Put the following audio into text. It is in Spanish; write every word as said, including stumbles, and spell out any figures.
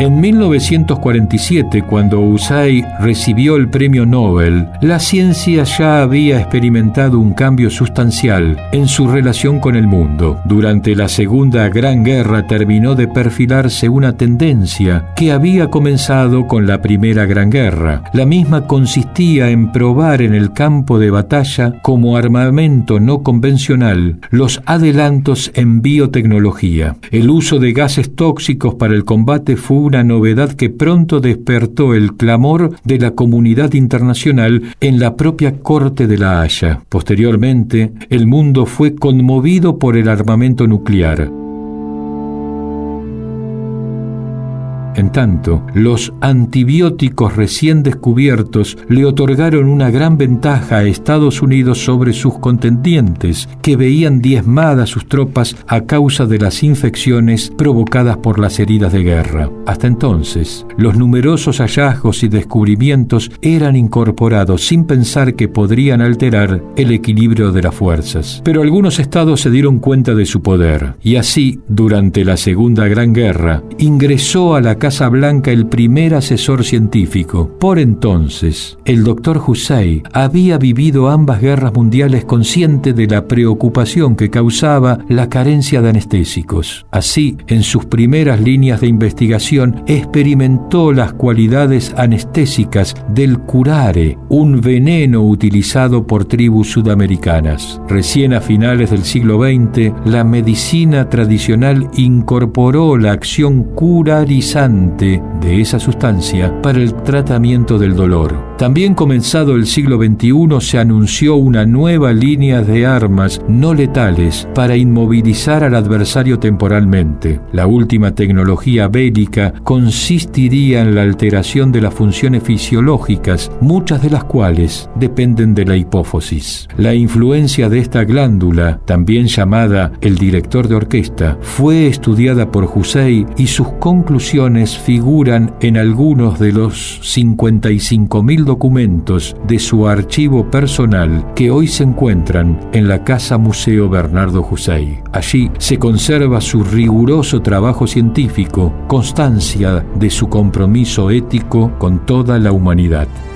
En mil novecientos cuarenta y siete, cuando Houssaye recibió el premio Nobel, la ciencia ya había experimentado un cambio sustancial en su relación con el mundo. Durante la Segunda Gran Guerra terminó de perfilarse una tendencia que había comenzado con la Primera Gran Guerra. La misma consistía en probar en el campo de batalla como armamento no convencional los adelantos en biotecnología. El uso de gases tóxicos para el combate fue una novedad que pronto despertó el clamor de la comunidad internacional en la propia Corte de la Haya. Posteriormente, el mundo fue conmovido por el armamento nuclear. En tanto, los antibióticos recién descubiertos le otorgaron una gran ventaja a Estados Unidos sobre sus contendientes, que veían diezmadas sus tropas a causa de las infecciones provocadas por las heridas de guerra. Hasta entonces, los numerosos hallazgos y descubrimientos eran incorporados sin pensar que podrían alterar el equilibrio de las fuerzas. Pero algunos estados se dieron cuenta de su poder, y así, durante la Segunda Gran Guerra, ingresó a la Casa Blanca el primer asesor científico. Por entonces, el doctor Houssaye había vivido ambas guerras mundiales consciente de la preocupación que causaba la carencia de anestésicos. Así, en sus primeras líneas de investigación, experimentó las cualidades anestésicas del curare, un veneno utilizado por tribus sudamericanas. Recién a finales del siglo veinte, la medicina tradicional incorporó la acción curarizante de esa sustancia para el tratamiento del dolor. También comenzado el siglo veintiuno se anunció una nueva línea de armas no letales para inmovilizar al adversario temporalmente. La última tecnología bélica consistiría en la alteración de las funciones fisiológicas, muchas de las cuales dependen de la hipófisis. La influencia de esta glándula, también llamada el director de orquesta, fue estudiada por Houssaye y sus conclusiones figuran en algunos de los cincuenta y cinco mil documentos de su archivo personal que hoy se encuentran en la Casa Museo Bernardo Houssaye. Allí se conserva su riguroso trabajo científico, constancia de su compromiso ético con toda la humanidad.